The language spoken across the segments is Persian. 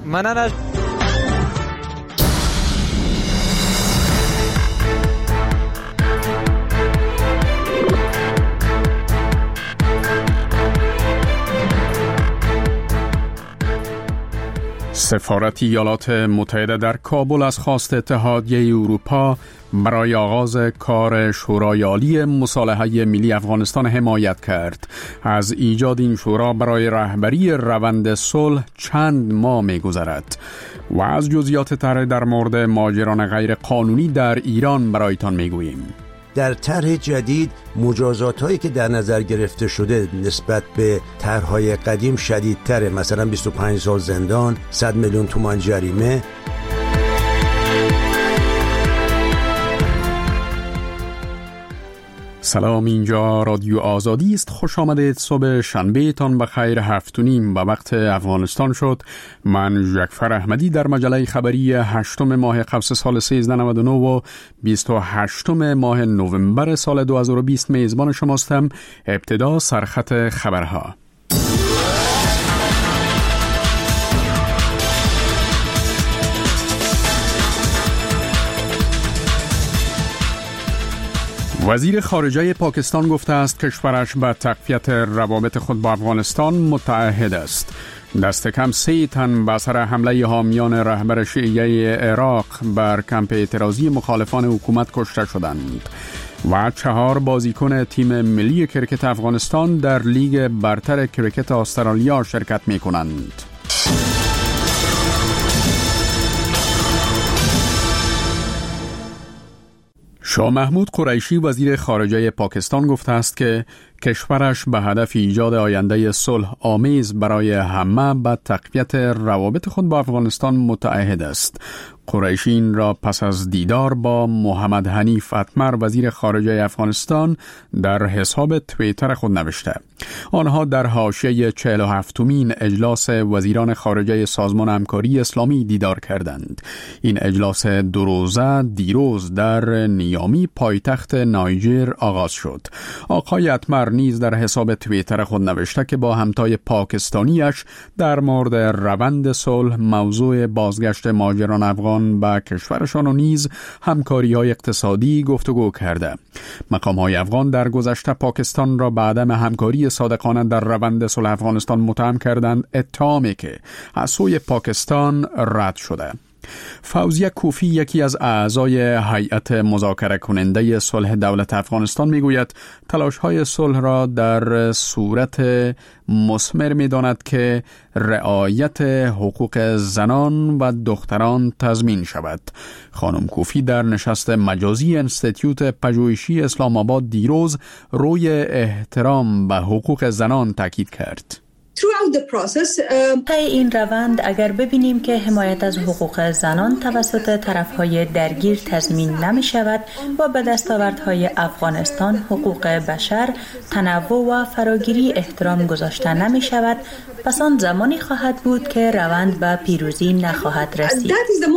سفارت ایالات متحده در کابل از خواست اتحادیه اروپا برای آغاز کار شورای عالی مصالحه ملی افغانستان حمایت کرد. از ایجاد این شورا برای رهبری روند صلح چند ماه می‌گذرد و از جزئیات طرح در مورد مهاجران غیر قانونی در ایران برایتان می‌گوییم. در طرح جدید مجازات‌هایی که در نظر گرفته شده نسبت به طرح‌های قدیم شدیدتره، مثلا 25 سال زندان، 100 میلیون تومان جریمه. سلام، اینجا رادیو آزادی است. خوش آمدید. صبح شنبه تان بخیر. 7:30 به وقت افغانستان شد. من جعفر احمدی در مجله خبری 8 ماه قوس سال 1399 و 28 ماه نوامبر سال 2020 میزبان شماستم. ابتدا سرخط خبرها. وزیر خارجه پاکستان گفته است کشورش به تقویت روابط خود با افغانستان متعهد است. دست کم 3 تن به اثر حمله حامیان رهبر شیعه عراق بر کمپ اعتراضی مخالفان حکومت کشته شدند و 4 بازیکن تیم ملی کرکت افغانستان در لیگ برتر کرکت استرالیا شرکت می کنند. شاه محمود قریشی وزیر خارجه پاکستان گفته است که کشورش به هدف ایجاد آینده صلح آمیز برای همه به تقویت روابط خود با افغانستان متعهد است. قریشی این را پس از دیدار با محمد حنیف اتمر وزیر خارجه افغانستان در حساب توییتر خود نوشته. آنها در حاشیه 47مین اجلاس وزیران خارجه سازمان همکاری اسلامی دیدار کردند. این اجلاس 2 روزه دیروز در نیامی پایتخت نایجر آغاز شد. آقای اتمر نیز در حساب توییتر خود نوشته که با همتای پاکستانیش در مورد روند صلح، موضوع بازگشت مهاجران افغان به کشورشان و نیز همکاری‌های اقتصادی گفتگو کرده. مقام‌های افغان در گذشته پاکستان را به عدم همکاری صادقانه در روند صلح افغانستان متهم کردند، اتهامی که از سوی پاکستان رد شده. فوزیه کوفی، یکی از اعضای هیئت مذاکره کننده صلح دولت افغانستان، میگوید تلاش‌های صلح را در صورت مثمر می‌داند که رعایت حقوق زنان و دختران تضمین شود. خانم کوفی در نشست مجازی انستیتیوت پژوهشی اسلام آباد دیروز روی احترام به حقوق زنان تاکید کرد. طی این روند اگر ببینیم که حمایت از حقوق زنان توسط طرفهای درگیر تضمین نمی شود و به دستاوردهای افغانستان، حقوق بشر، تنوع و فراگیری احترام گذاشته نمی شود، پس آن زمانی خواهد بود که روند به پیروزی نخواهد رسید.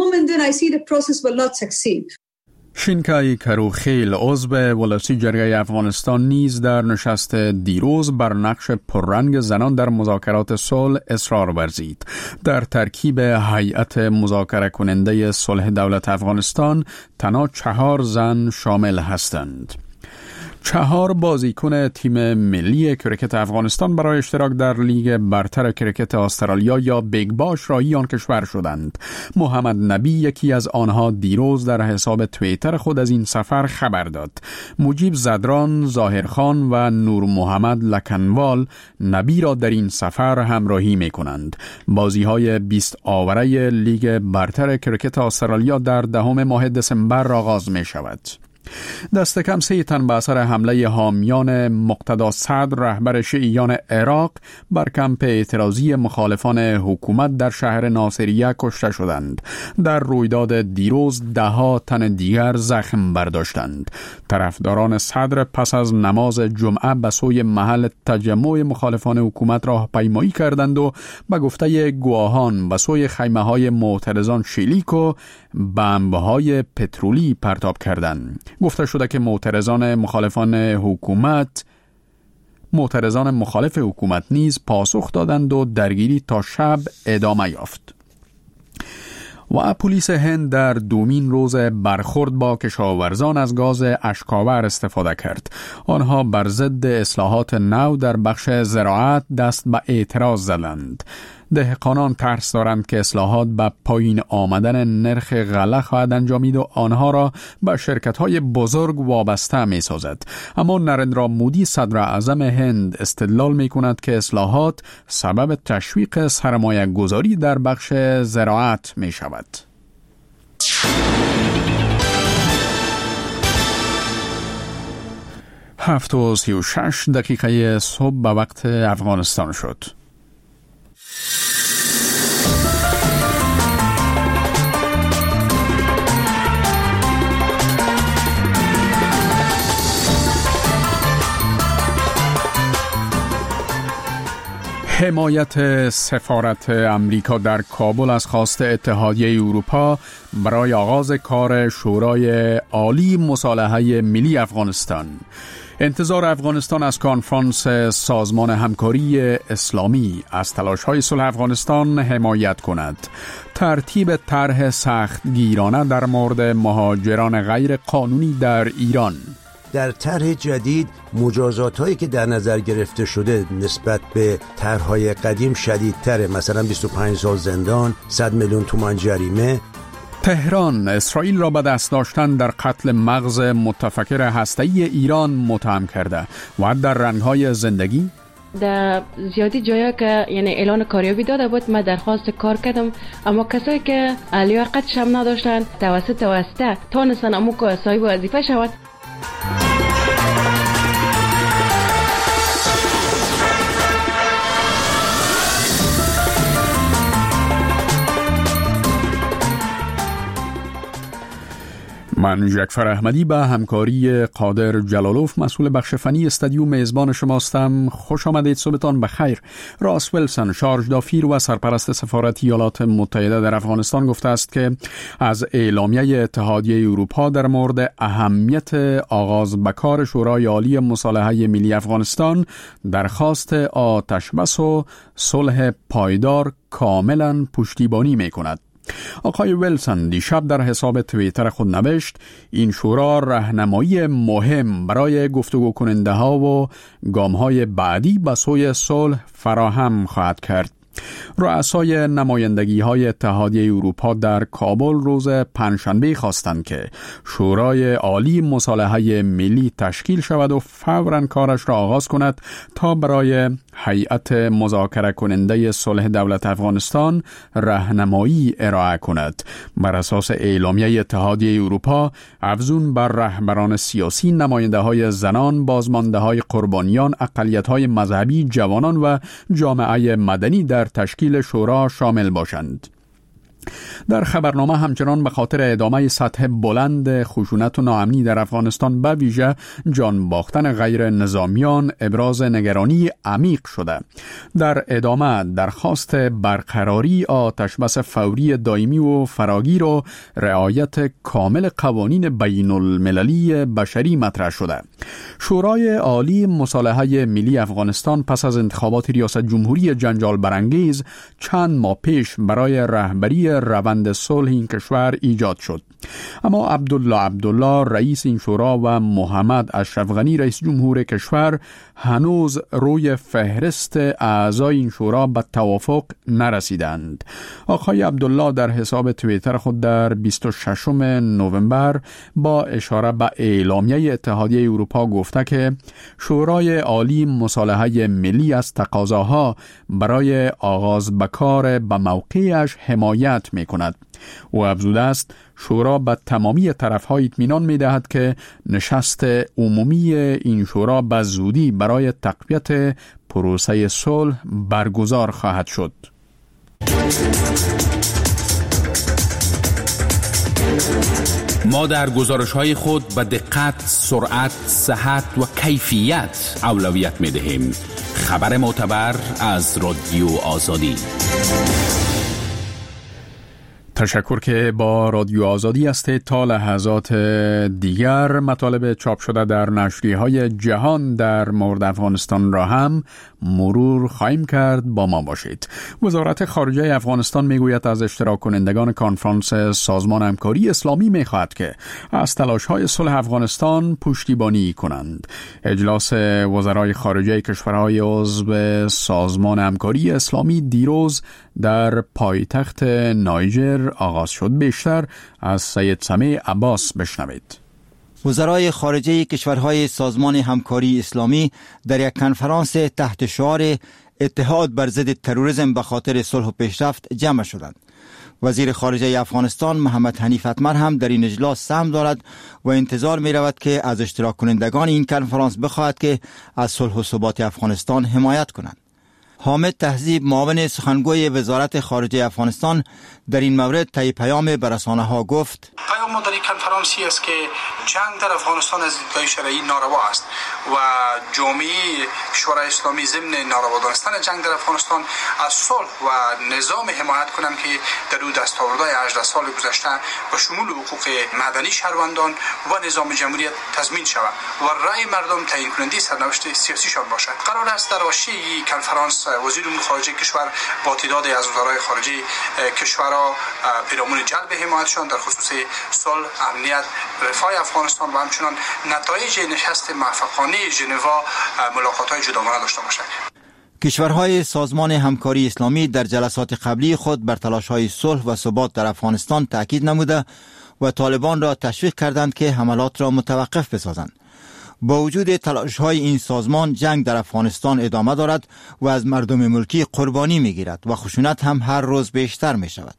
شینکای کروخیل، عضو ولسی جرگه افغانستان، نیز در نشست دیروز بر نقش پررنگ زنان در مذاکرات صلح اصرار ورزید. در ترکیب هیئت مذاکره کننده صلح دولت افغانستان تنها 4 زن شامل هستند. 4 بازیکن تیم ملی کرکت افغانستان برای اشتراک در لیگ برتر کرکت استرالیا یا بیگ باش راهی آن کشور شدند. محمد نبی، یکی از آنها، دیروز در حساب توییتر خود از این سفر خبر داد. مجیب زدران، ظاهرخان و نور محمد لکنوال نبی را در این سفر همراهی می کنند. بازی های 20 آوره لیگ برتر کرکت استرالیا در 10 ماه دسامبر آغاز می شود. دست کم 3 تن به اثر حمله حامیان مقتدا صدر رهبر شیعیان عراق بر کمپ اعتراضی مخالفان حکومت در شهر ناصریه کشته شدند. در رویداد دیروز 10 تن دیگر زخم برداشتند. طرفداران صدر پس از نماز جمعه به سوی محل تجمع مخالفان حکومت راهپیمایی کردند و به گفته گواهان به سوی خیمه‌های معترضان شلیک و بمب‌های پترولی پرتاب کردند. گفته شده که معترضان مخالف حکومت نیز پاسخ دادند و درگیری تا شب ادامه یافت. و پلیس هند در دومین روز برخورد با کشاورزان از گاز اشک‌آور استفاده کرد. آنها بر ضد اصلاحات نو در بخش زراعت دست به اعتراض زدند. دهقانان ترس دارند که اصلاحات به پایین آمدن نرخ غله خواهد انجامید و آنها را به شرکت‌های بزرگ وابسته می‌سازد. اما نریندرا مودی صدر اعظم هند استدلال می‌کند که اصلاحات سبب تشویق سرمایه گذاری در بخش زراعت می‌شود. 7:36 صبح به وقت افغانستان شد. حمایت سفارت امریکا در کابل از خواست اتحادیه اروپا برای آغاز کار شورای عالی مصالحه ملی افغانستان. انتظار افغانستان از کنفرانس سازمان همکاری اسلامی از تلاش‌های صلح افغانستان حمایت کند. ترتیب طرح سختگیرانه در مورد مهاجران غیر قانونی در ایران. در طرح جدید مجازات‌هایی که در نظر گرفته شده نسبت به طرح‌های قدیم شدیدتره، مثلا 25 سال زندان، 100 میلیون تومان جریمه. تهران اسرائیل را به دست داشتن در قتل مغز متفکر هسته‌ای ایران متهم کرده و در رنگ‌های زندگی در زیادی جایا که یعنی اعلان کاریابی داده بود من درخواست کار کردم، اما کسایی که لیاقتش هم نداشتن توسط واسطه تونستن امو صاحب وظیفه شود. من جعفر احمدی به همکاری قادر جلالوف مسئول بخش فنی استودیو میزبان شماستم. خوش آمدید، صبحتان بخیر. راس ویلسون شارژ دافیر و سرپرست سفارت ایالات متحده در افغانستان گفته است که از اعلامیه اتحادیه اروپا در مورد اهمیت آغاز به کار شورای عالی مصالحه ملی افغانستان درخواست آتش بس و صلح پایدار کاملا پشتیبانی می‌کند. آقای ویلسون دیشب در حساب توییتر خود نوشت این شورا راهنمایی مهم برای گفتگو کننده ها و گام های بعدی به سوی صلح فراهم خواهد کرد. رؤسای نمایندگی های اتحادیه اروپا در کابل روز پنجشنبه خواستند که شورای عالی مصالحه ملی تشکیل شود و فوراً کارش را آغاز کند تا برای هیئت مذاکره کننده صلح دولت افغانستان راهنمایی ارائه کند. بر اساس اعلامیه اتحادیه اروپا افزون بر رهبران سیاسی، نماینده های زنان، بازمانده های قربانیان، اقلیت های مذهبی، جوانان و جامعه مدنی در تشکیل شورا شامل باشند. در خبرنامه همچنان به خاطر ادامه سطح بلند خشونت و ناامنی در افغانستان به ویژه جان باختن غیر نظامیان ابراز نگرانی عمیق شده. در ادامه درخواست برقراری آتش بس فوری دائمی و فراگیر و رعایت کامل قوانین بین المللی بشری مطرح شده. شورای عالی مصالحه ملی افغانستان پس از انتخابات ریاست جمهوری جنجال برانگیز چند ماه پیش برای رهبری روند صلح این کشور ایجاد شد. اما عبدالله رئیس این شورا و محمد اشرف غنی رئیس جمهور کشور هنوز روی فهرست اعضای این شورا به توافق نرسیدند. آقای عبدالله در حساب توییتر خود در 26 نوامبر با اشاره به اعلامیه اتحادیه اروپا گفته که شورای عالی مصالحه ملی از تقاضاها برای آغاز به کار به موقعش حمایت می‌کند. و افزوده است شورا به تمامی طرف‌ها اطمینان می‌دهد که نشست عمومی این شورا به زودی برای تقویت پروسه صلح برگزار خواهد شد. ما در گزارش‌های خود به دقت، سرعت، صحت و کیفیت اولویت می‌دهیم. خبر معتبر از رادیو آزادی. تشکر که با رادیو آزادی هستید. تا لحظات دیگر مطالب چاپ شده در نشریه‌های جهان در مورد افغانستان را هم مرور خواهیم کرد. با ما باشید. وزارت خارجه افغانستان میگوید از اشتراک کنندگان کنفرانس سازمان همکاری اسلامی میخواهد که از تلاش‌های صلح افغانستان پشتیبانی کنند. اجلاس وزرای خارجه کشورهای عضو سازمان همکاری اسلامی دیروز در پایتخت نایجر آغاز شد. بیشتر از سید سمیع عباس بشنوید. وزرای خارجه کشورهای سازمان همکاری اسلامی در یک کنفرانس تحت شعار اتحاد بر ضد تروریسم به خاطر صلح و پیشرفت جمع شدند. وزیر خارجه افغانستان محمد حنیف اتمر هم در این اجلاس سهم دارد و انتظار می رود که از اشتراک کنندگان این کنفرانس بخواهد که از صلح و ثبات افغانستان حمایت کنند. حامد تهذیب معاون سخنگوی وزارت خارجه افغانستان در این مورد طی پیام به رسانه‌ها گفت: پیام ما در این کنفرانسی است که جنگ در افغانستان از دیدگاه شرعی ناروا است و جامعه کشورهای اسلامی ضمن ناروا دانستن جنگ در افغانستان از صلح و نظام حمایت کنند که در او دستاوردهای 18 سال گذشته به شمول حقوق مدنی شهروندان و نظام جمهوریت تضمین شود و رأی مردم تعیین کننده سرنوشت سیاسیشان باشد. قرار است در حاشیه کنفرانس وزیر امور خارجه کشور با تعدادی از وزرای خارجه کشورها پیرامون جلب حمایتشان در خصوص صلح، امنیت، رفاه افغانستان و همچنان نتایج نشست موفقانه ژنوا ملاقات‌های جداگانه داشته باشد. کشورهای سازمان همکاری اسلامی در جلسات قبلی خود بر تلاش‌های صلح و ثبات در افغانستان تاکید نموده و طالبان را تشویق کردند که حملات را متوقف بسازند. با وجود تلاش‌های این سازمان، جنگ در افغانستان ادامه دارد و از مردم ملکی قربانی می‌گیرد و خشونت هم هر روز بیشتر می‌شود.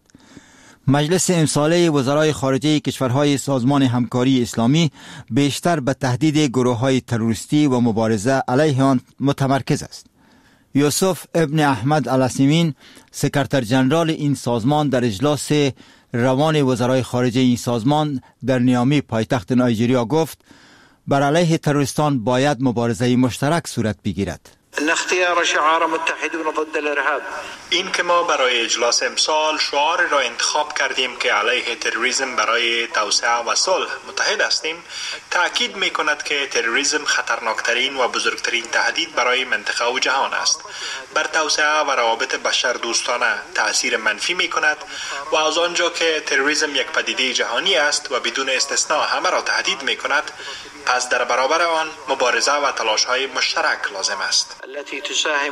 مجلس امساله وزرای خارجه کشورهای سازمان همکاری اسلامی بیشتر به تهدید گروه‌های تروریستی و مبارزه علیه آن متمرکز است. یوسف ابن احمد الاسیمین، سکرتر جنرال این سازمان، در اجلاس روان وزرای خارجه این سازمان در نیامی پایتخت نایجریا گفت: بر علیه تروریستان باید مبارزه مشترک صورت بگیرد. اختیار شعار متحدون ضد الارهاب. این که ما برای اجلاس امسال شعار را انتخاب کردیم که علیه تروریسم برای توسعه و صلح متحد هستیم، تأکید می کند که تروریسم خطرناکترین و بزرگترین تهدید برای منطقه و جهان است. بر توسعه و روابط بشر دوستانه تأثیر منفی می کند و از آنجا که تروریسم یک پدیده جهانی است و بدون استثناء همه را تهدید می کند، پس در برابر آن مبارزه و تلاش‌های مشترک لازم است. التي تساهم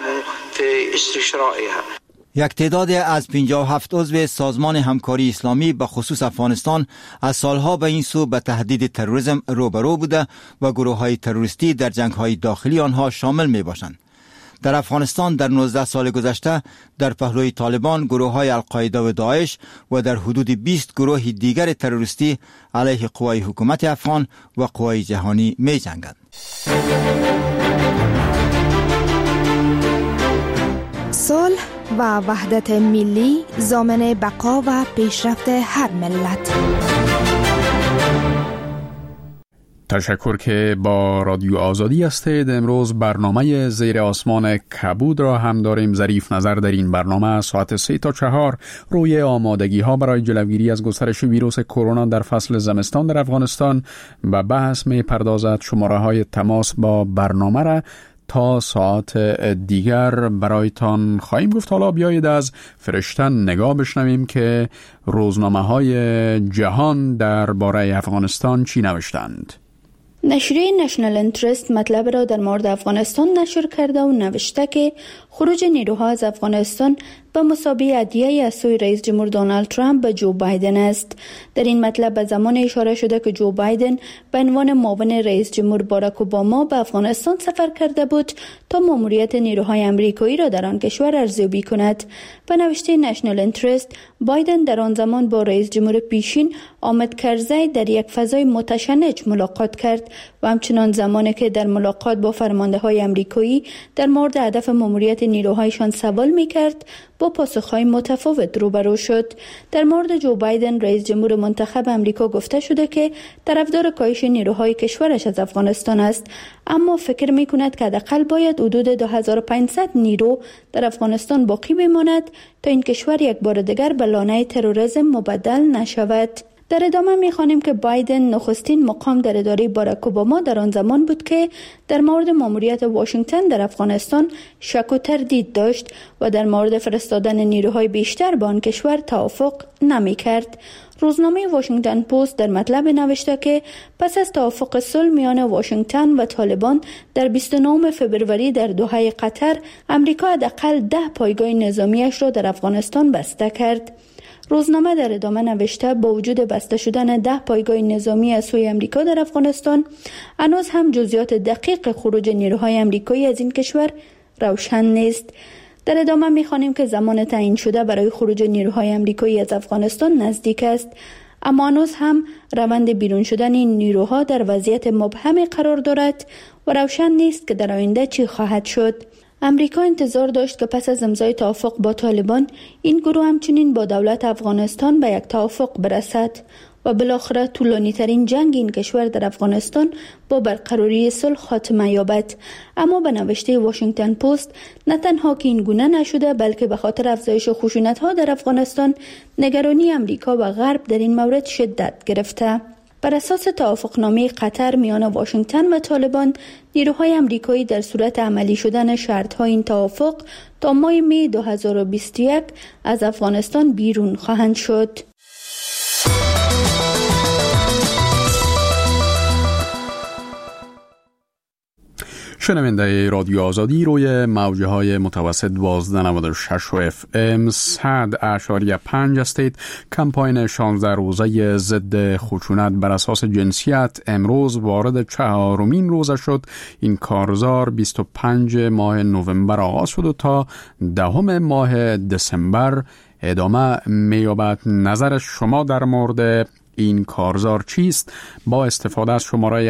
في استشرائها. یک تعداد از 57 عضو سازمان همکاری اسلامی به خصوص افغانستان از سالها به این سو به تهدید تروریسم روبرو بوده و گروه‌های تروریستی در جنگ‌های داخلی آنها شامل می‌باشند. در افغانستان در 19 سال گذشته در پهلوی طالبان گروه‌های القاعده و داعش و در حدود 20 گروه دیگر تروریستی علیه قوای حکومت افغان و قوای جهانی می‌جنگند. صلح و وحدت ملی ضامن بقا و پیشرفت هر ملت. تشکر که با رادیو آزادی هستید. امروز برنامه زیر آسمان کبود را هم داریم. ظریف نظر در این برنامه ساعت 3 تا 4 روی آمادگی ها برای جلوگیری از گسترش ویروس کرونا در فصل زمستان در افغانستان و بحث می پردازد. شماره های تماس با برنامه را تا ساعت دیگر برایتان خواهیم گفت. حالا بیایید از فرشتن نگاه بشنویم که روزنامه های جهان درباره افغانستان چی نوشتند. نشریه نشنال انترست مطلب را در مورد افغانستان نشر کرده و نوشته که خروج نیروها از افغانستان به مثابه هدیه‌ای از سوی رئیس جمهور دونالد ترامپ به جو بایدن است. در این مطلب به زمان اشاره شده که جو بایدن به عنوان معاون رئیس جمهور باراک اوباما به افغانستان سفر کرده بود تا ماموریت نیروهای آمریکایی را در آن کشور ارزیابی کند. به نوشته نشنال انترست، بایدن در آن زمان با رئیس جمهور پیشین حامد کرزی در یک فضای متشنج ملاقات کرد و همچنان زمانی که در ملاقات با فرمانده‌های آمریکایی در مورد هدف ماموریت نیروهایشان سوال می‌کرد، با پاسخ‌های متفاوت روبرو شد. در مورد جو بایدن رئیس جمهور منتخب آمریکا گفته شده که طرفدار کاهش نیروهای کشورش از افغانستان است، اما فکر می‌کند که حداقل باید حدود 2500 نیرو در افغانستان باقی بماند تا این کشور یک بار دیگر به لانه تروریسم مبدل نشود. در ادامه می‌خوانیم که بایدن نخستین مقام در اداره باراک اوباما در آن زمان بود که در مورد ماموریت واشنگتن در افغانستان شک و تردید داشت و در مورد فرستادن نیروهای بیشتر به آن کشور توافق نمی‌کرد. روزنامه واشنگتن پست در مطلب نوشته که پس از توافق صلح میان واشنگتن و طالبان در 29 فبروری در دوحه قطر، آمریکا حداقل 10 پایگاه نظامیش را در افغانستان بسته کرد. روزنامه در ادامه نوشته با وجود بسته شدن 10 پایگاه نظامی از سوی آمریکا در افغانستان، هنوز هم جزئیات دقیق خروج نیروهای آمریکایی از این کشور روشن نیست. در ادامه می‌خوانیم که زمان تعیین شده برای خروج نیروهای آمریکایی از افغانستان نزدیک است، اما هنوز هم روند بیرون شدن این نیروها در وضعیت مبهم قرار دارد و روشن نیست که در آینده چی خواهد شد. امریکا انتظار داشت که پس از امضای توافق با طالبان، این گروه همچنین با دولت افغانستان به یک توافق برسد و بالاخره طولانی‌ترین جنگ این کشور در افغانستان با برقراری صلح خاتمه یابد. اما به نوشته واشنگتن پست، نه تنها که این گونه نشده، بلکه به خاطر افزایش خشونت‌ها در افغانستان، نگرانی امریکا و غرب در این مورد شدت گرفته. بر اساس توافقنامه قطر میان واشنگتن و طالبان، نیروهای آمریکایی در صورت عملی شدن شرط‌های این توافق تا ماه می 2021 از افغانستان بیرون خواهند شد. شنونده رادیو آزادی روی موجه های متوسط 1296 و FM 100.5 هستید. کمپاین 16 روزه ضد خشونت بر اساس جنسیت امروز وارد 4مین روزه شد. این کارزار 25 ماه نوامبر آغاز شد و تا 10 ماه دسامبر ادامه می‌یابد. نظر شما در مورد این کارزار چیست؟ با استفاده از شماره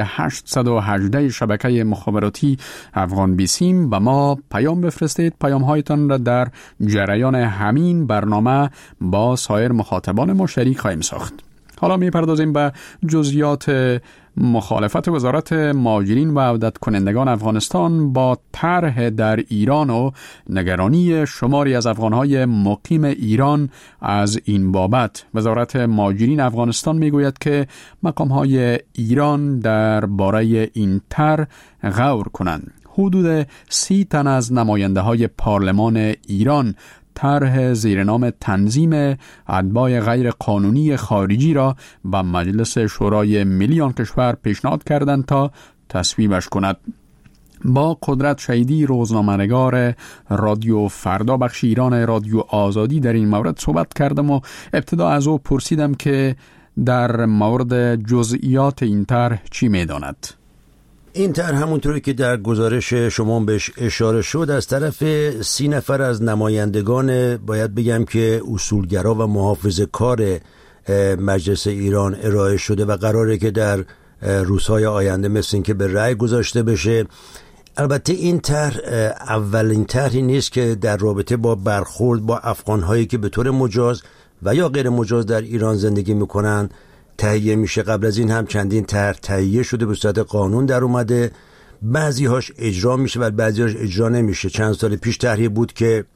818 شبکه مخابراتی افغان بیسیم به ما پیام بفرستید. پیام هایتان را در جریان همین برنامه با سایر مخاطبان ما شریک خواهیم ساخت. حالا می‌پردازیم به جزئیات مخالفت وزارت مهاجرین و عودت کنندگان افغانستان با طرح در ایران و نگرانی شماری از افغانهای مقیم ایران از این بابت. وزارت مهاجرین افغانستان میگوید که مقامهای ایران در باره این طرح غور کنند. حدود 30 تن از نماینده های پارلمان ایران طرح زیر نام تنظیم اتباع غیر قانونی خارجی را به مجلس شورای ملی آن کشور پیشنهاد کردند تا تصویبش کند. با قدرت شهیدی، روزنامه‌نگار رادیو فردا بخش ایران رادیو آزادی، در این مورد صحبت کردم و ابتدا از او پرسیدم که در مورد جزئیات این طرح چی می‌داند. این طرح همونطوری که در گزارش شما بهش اشاره شد از طرف 30 نفر از نمایندگان، باید بگم که اصولگرا و محافظه‌کار مجلس ایران ارائه شده و قراره که در روزهای آینده مثل این که به رأی گذاشته بشه. البته این طرح اولین طرحی نیست که در رابطه با برخورد با افغان‌هایی که به طور مجاز و یا غیر مجاز در ایران زندگی می‌کنند تهیه میشه. قبل از این هم چندین طرح تهیه شده، به صورت قانون در اومده، بعضی هاش اجرا میشه و بعضی هاش اجرا نمیشه. چند سال پیش طرحی بود که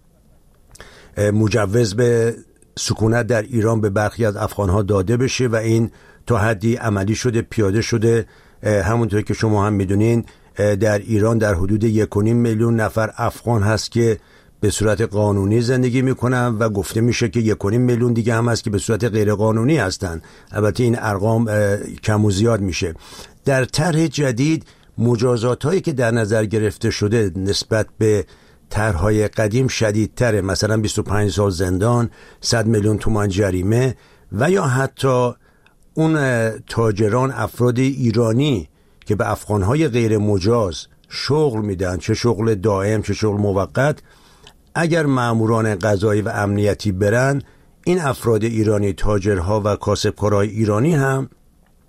مجوز به سکونت در ایران به برخی از افغانها داده بشه و این تا حدی عملی شده، پیاده شده. همونطور که شما هم میدونین در ایران در حدود 1.5 میلیون نفر افغان هست که به صورت قانونی زندگی میکنن و گفته میشه که 1.5 میلیون دیگه هم هست که به صورت غیر قانونی هستن. البته این ارقام کم و زیاد میشه. در طرح جدید مجازات هایی که در نظر گرفته شده نسبت به طرحهای قدیم شدیدتره، مثلا 25 سال زندان، 100 میلیون تومان جریمه و یا حتی اون تاجران، افراد ایرانی که به افغانهای غیر مجاز شغل میدن، چه شغل دائم چه شغل موقت، اگر ماموران قضایی و امنیتی برن، این افراد ایرانی، تاجرها و کاسبکارهای ایرانی هم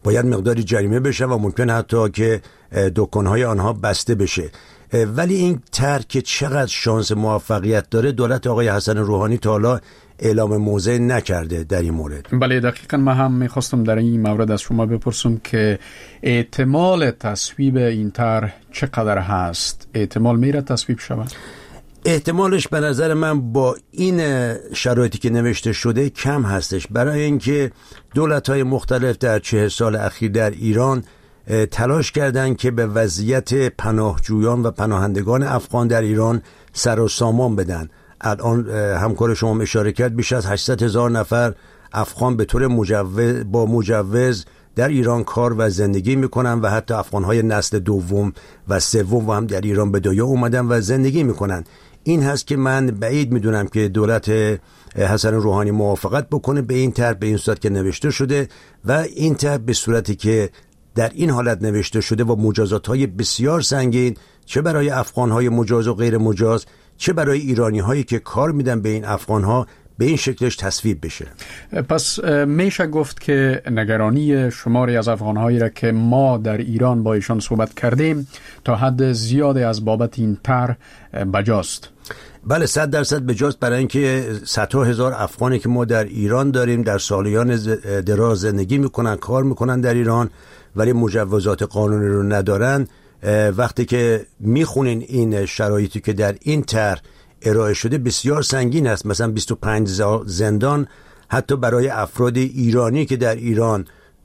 باید مقداری جریمه بشه و ممکن حتی که دکانهای آنها بسته بشه. ولی این طرح که چقدر شانس موفقیت داره، دولت آقای حسن روحانی تا حالا اعلام موضع نکرده در این مورد. بله دقیقاً من هم میخواستم در این مورد از شما بپرسم که احتمال تصویب این طرح چقدر هست؟ احتمال میره تصویب شود؟ احتمالش به نظر من با این شرایطی که نوشته شده کم هستش، برای اینکه دولت‌های مختلف در 40 سال اخیر در ایران تلاش کردن که به وضعیت پناهجویان و پناهندگان افغان در ایران سر و سامان بدن. الان همکار شما اشاره کرد بیش از 800,000 نفر افغان به طور با مجوز در ایران کار و زندگی میکنن و حتی افغانهای نسل دوم و سوم هم در ایران به دنیا اومدن و زندگی میکنن. این هست که من بعید میدونم که دولت حسن روحانی موافقت بکنه به این طرح به این صورت که نوشته شده و این طرح به صورتی که در این حالت نوشته شده و مجازات‌های بسیار سنگین، چه برای افغان‌های مجاز و غیر مجاز، چه برای ایرانی‌هایی که کار میدن به این افغان‌ها، به این شکلش تصویب بشه. پس میشه گفت که نگرانی شماری از افغان‌هایی را که ما در ایران با ایشان صحبت کردیم تا حد زیادی از بابت این طرح بجاست. بله 100% بجاست، برای اینکه صدها هزار افغانی که ما در ایران داریم در سالیان دراز زندگی میکنن، کار میکنن در ایران ولی مجوزات قانونی رو ندارن. وقتی که میخونین این شرایطی که در این طرح ارائه شده بسیار سنگین است. مثلا 25 زندان حتی برای افراد ایرانی که در ایران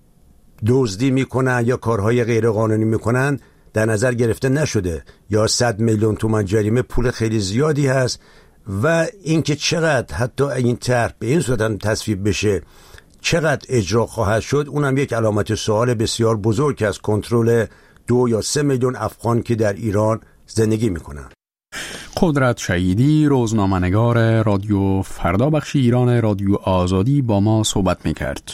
دزدی میکنن یا کارهای غیر قانونی میکنن در نظر گرفته نشده، یا 100 میلیون تومان جریمه پول خیلی زیادی هست. و اینکه چقدر حتی این طرح به این صورت تصویب بشه چقدر اجرا خواهد شد، اونم یک علامت سوال بسیار بزرگ است. کنترل 2 یا 3 میلیون افغان که در ایران زندگی میکنن. قدرت شهیدی، روزنامه‌نگار رادیو فردا بخش ایران رادیو آزادی با ما صحبت میکرد.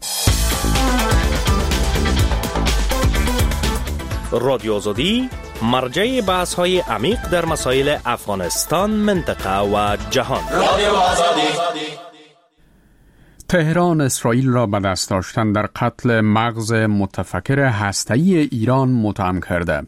رادیو آزادی مرجع بحث‌های عمیق در مسائل افغانستان، منطقه و جهان. رادیو آزادی. تهران اسرائیل را به دست داشتن در قتل مغز متفکر هسته‌ای ایران متهم کرده.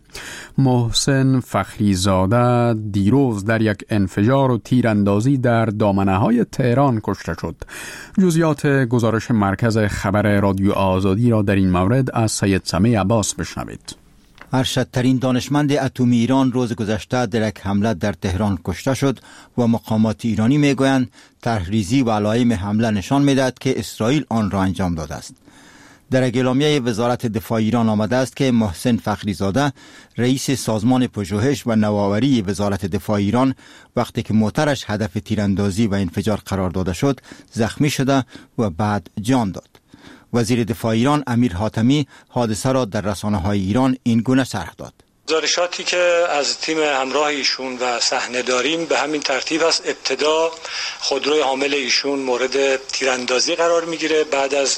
محسن فخریزاده دیروز در یک انفجار و تیراندازی در دامنه‌های تهران کشته شد. جزئیات گزارش مرکز خبر رادیو آزادی را در این مورد از سید سمیع عباس بشنوید. ارشدترین دانشمند اتمی ایران روز گذشته در یک حمله در تهران کشته شد و مقامات ایرانی میگویند طرحریزی و علائم حمله نشان میدهد که اسرائیل آن را انجام داده است. در اعلامیه وزارت دفاع ایران آمده است که محسن فخریزاده رئیس سازمان پژوهش و نوآوری وزارت دفاع ایران وقتی که موترش هدف تیراندازی و انفجار قرار داده شد زخمی شده و بعد جان داد. وزیر دفاع ایران امیر حاتمی حادثه را در رسانه‌های ایران این گونه شرح داد. گزارشاتی که از تیم همراه ایشون و صحنه داریم به همین ترتیب است. ابتدا خودروی حامل ایشون مورد تیراندازی قرار میگیره، بعد از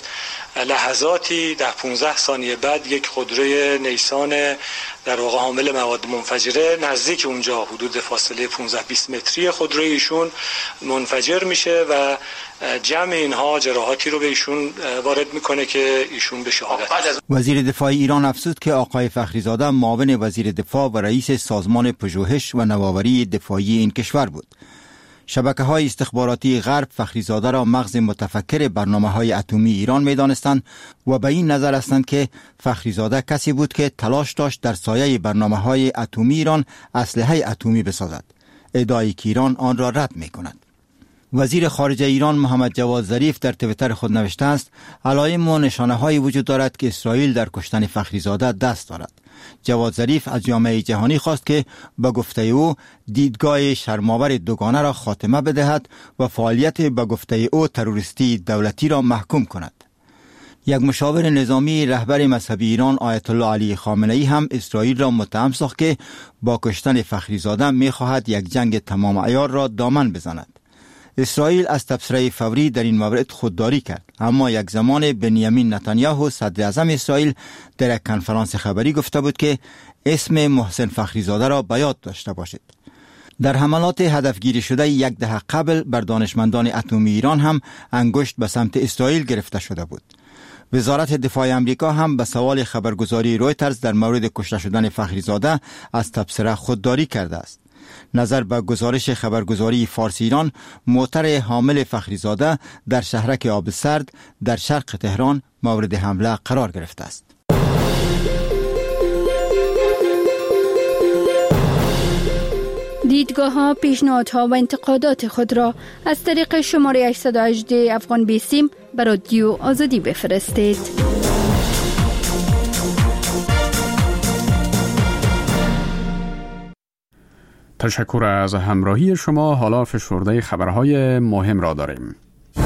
لحظاتی 10-15 ثانیه بعد یک خودروی نیسان در واقع حامل مواد منفجره نزدیک اونجا حدود فاصله 15-20 متری خودروی ایشون منفجر میشه و جمع اینها جراحاتی رو به ایشون وارد میکنه که ایشون به شهادت. وزیر دفاع ایران افزود که آقای فخریزاده معاون وزیر دفاع و رئیس سازمان پژوهش و نوآوری دفاعی این کشور بود. شبکه‌های استخباراتی غرب فخریزاده را مغز متفکر برنامه‌های اتمی ایران می‌دانستند و به این نظر هستند که فخریزاده کسی بود که تلاش داشت در سایه برنامه‌های اتمی ایران اسلحه اتمی بسازد، ادعایی که ایران آن را رد می‌کند. وزیر خارجه ایران محمد جواد ظریف در توییتر خود نوشته است علائم و نشانه‌هایی وجود دارد که اسرائیل در کشتن فخریزاده دست دارد. جواد ظریف از جامعه جهانی خواست که به گفته او دیدگاه شرم‌آور دوگانه را خاتمه بدهد و فعالیت به گفته او تروریستی دولتی را محکوم کند. یک مشاور نظامی رهبر مذهبی ایران آیت الله علی خامنه‌ای هم اسرائیل را متهم ساخت که با کشتن فخریزاده می‌خواهد یک جنگ تمام عیار را دامن بزند. اسرائیل از تبصره فوری در این مورد خودداری کرد، اما یک زمان بنیامین نتانیاهو صدر اعظم اسرائیل در یک کنفرانس خبری گفته بود که اسم محسن فخریزاده را به یاد داشته باشید. در حملات هدفگیری شده یک دهه قبل بر دانشمندان اتمی ایران هم انگشت به سمت اسرائیل گرفته شده بود. وزارت دفاع امریکا هم به سوال خبرگزاری رویترز در مورد کشته شدن فخریزاده از تبصره خودداری کرده است. نظر به گزارش خبرگزاری فارسی ایران، موتر حامل فخریزاده در شهرک آب سرد در شرق تهران مورد حمله قرار گرفته است. دیدگاه‌ها، پیشنهادها و انتقادات خود را از طریق شماره 818 افغان بیسیم به رادیو آزادی بفرستید. تشکر از همراهی شما. حالا فشرده خبرهای مهم را داریم.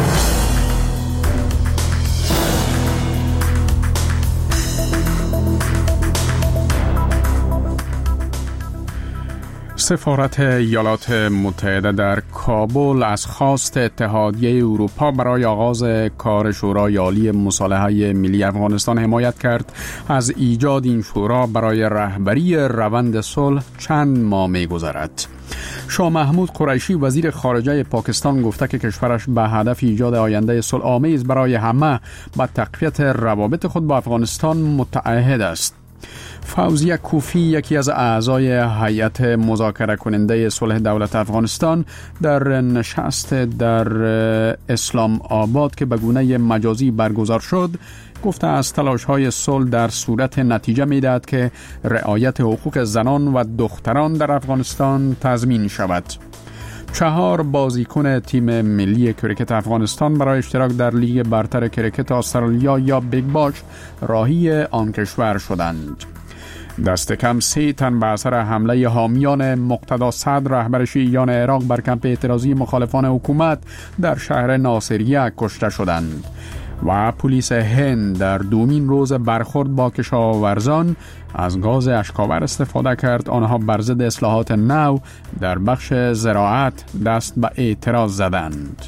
سفارت ایالات متحده در کابل از خواست اتحادیه اروپا برای آغاز کار شورای عالی مصالحه ملی افغانستان حمایت کرد. از ایجاد این شورا برای رهبری روند صلح چند ماه می‌گذرد. شاه محمود قریشی وزیر خارجه پاکستان گفته که کشورش به هدف ایجاد آینده صلح‌آمیز برای همه با تقویت روابط خود با افغانستان متعهد است. فوزیه کوفی، یکی از اعضای هیئت مذاکره کننده صلح دولت افغانستان، در نشست در اسلام آباد که به گونه مجازی برگزار شد، گفته از تلاش‌های صلح در صورت نتیجه می‌دهد که رعایت حقوق زنان و دختران در افغانستان تضمین شود. 4 بازیکن تیم ملی کرکت افغانستان برای اشتراک در لیگ برتر کرکت استرالیا یا بیگ باش راهی آن کشور شدند. دست کم 3 تن به اثر حمله حامیان مقتدا صدر رهبر شیعیان عراق بر کمپ اعتراضی مخالفان حکومت در شهر ناصریه کشته شدند و پلیس هند در دومین روز برخورد با کشاورزان از گاز اشک‌آور استفاده کرد. آنها بر ضد اصلاحات نو در بخش زراعت دست به اعتراض زدند.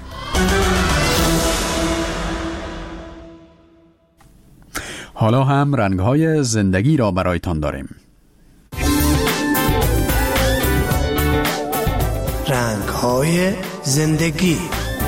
حالا هم رنگ‌های زندگی را برایتان داریم. رنگ‌های زندگی.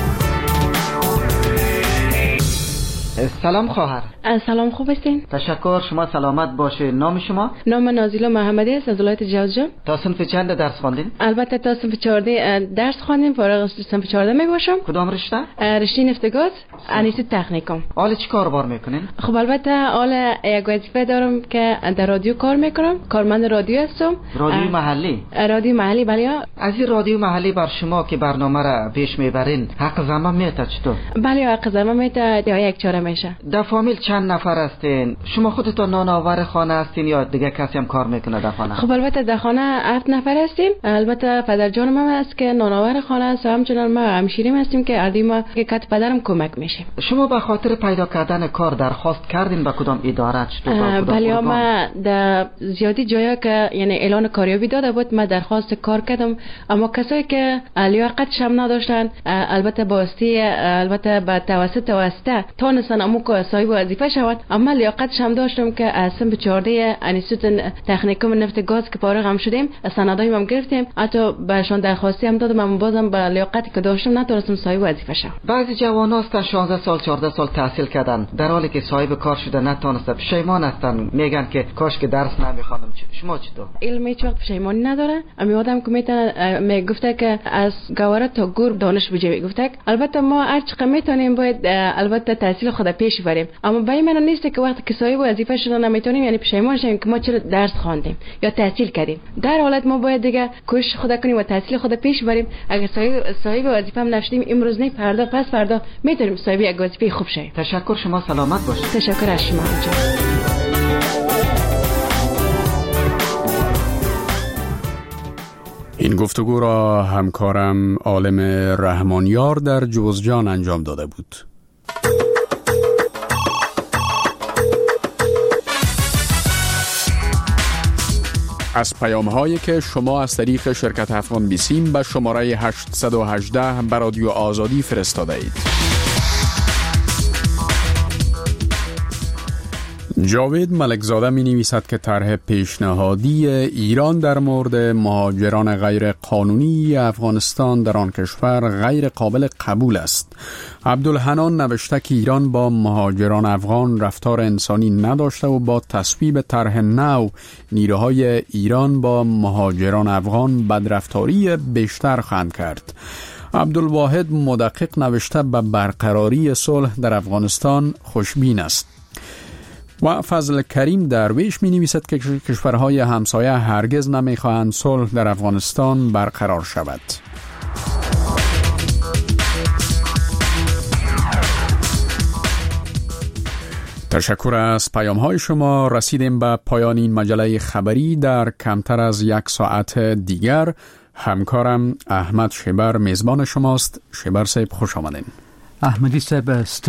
سلام خواهر. سلام، خوب هستین؟ تشکر، شما سلامت باشه. نام شما؟ نام نازیلا محمدی است از ولایت جوزجان. تا صنف چند درس خواندین؟ البته تا صنف 14 درس خواندیم، فارغ از صنف 14 می باشم. کدام رشته؟ رشته نفتگاز، انیسی تکنیکم. حالا چی کار میکنین؟ خب البته حالا یک وظیفه دارم که در رادیو کار میکنم، کارمند رادیو هستم. رادیو محلی؟ رادیو محلی، بله. از این رادیو محلی بر شما که برنامه را پیش میبرین حق زمان میته چطور؟ بله، حق زمان میته، یا یک چاره میشه. در فامیل چند نفر هستین؟ شما خودتون نانآور خانه هستین یا دیگه کسی هم کار میکنه در خانه؟ خب البته در خانه 7 نفر هستیم. البته پدر جانم هم هست که نانآور خانه است و همچنان ما همشیریم هستیم که اردی ما که کت پدرم کمک میشیم. شما به خاطر پیدا کردن کار درخواست کردین به کدام اداره؟ بله، ما در زیادی جایا که یعنی اعلان کاریابی داده بود ما درخواست کار کردم، اما کسایی که لیاقتش هم نداشتن البته باستی البته به توسط واسطه تونستن امو که صاحب وظیفه شود، اما لیاقتش هم داشتم که از صنف 14 انستیتوت تکنیکوم نفت گاز که فارغ هم شدیم سندای هم گرفتیم، حتی بهشون درخواستی هم دادم، اما بازم به لیاقتی که داشتم نتونستم صاحب وظیفه شم. بعضی جوان‌ها هستن 16 سال 14 سال تحصیل کردن در حالی که صاحب کار شده نتونستن، پشیمان هستن، میگن که کاش که درس نمیخوانم. شما چطور؟ علمی چوق پشیمانی نداره. امی آدم که میتونه میگفته که از گواره تا گور دانش بجوی، گفته البته ما هر چقدر میتونیم باید البته تحصیل خود پیش بریم، اما برای من نیست که وقتی که صاحب وظیفه شدن نمیتونیم یعنی پشیمان شیم که ما چرا درس خواندیم یا تحصیل کردیم. در حالت ما باید دیگه کوشش خود کنیم و تحصیل خود پیش بریم. اگر صاحب وظیفه هم نشدیم امروز نه فردا پس فردا میتونیم صاحب یک وظیفه خوب شیم. تشکر، شما سلامت باشید. تشکر از شما. این گفتگو را همکارم عالم رحمانیار در جوزجان انجام داده بود. از پیام‌هایی که شما از طریق شرکت افغان بیسیم به شماره 818 به رادیو آزادی فرستاده اید. جاوید ملکزاده می نویسد که طرح پیشنهادی ایران در مورد مهاجران غیر قانونی افغانستان در آن کشور غیر قابل قبول است. عبدالحنان نوشته که ایران با مهاجران افغان رفتار انسانی نداشته و با تصویب طرح نو نیروهای ایران با مهاجران افغان بدرفتاری بیشتر خواهند کرد. عبدالواحد مدقق نوشته به برقراری صلح در افغانستان خوشبین است. و فضل کریم درویش می نویسد که کشورهای همسایه هرگز نمی خواهند صلح در افغانستان برقرار شود. تشکر از پیام‌های شما. رسیدیم به پایان این مجله خبری. در کمتر از 1 ساعت دیگر همکارم احمد شبر میزبان شماست. شبر صاحب خوش آمدین. احمدی صاحب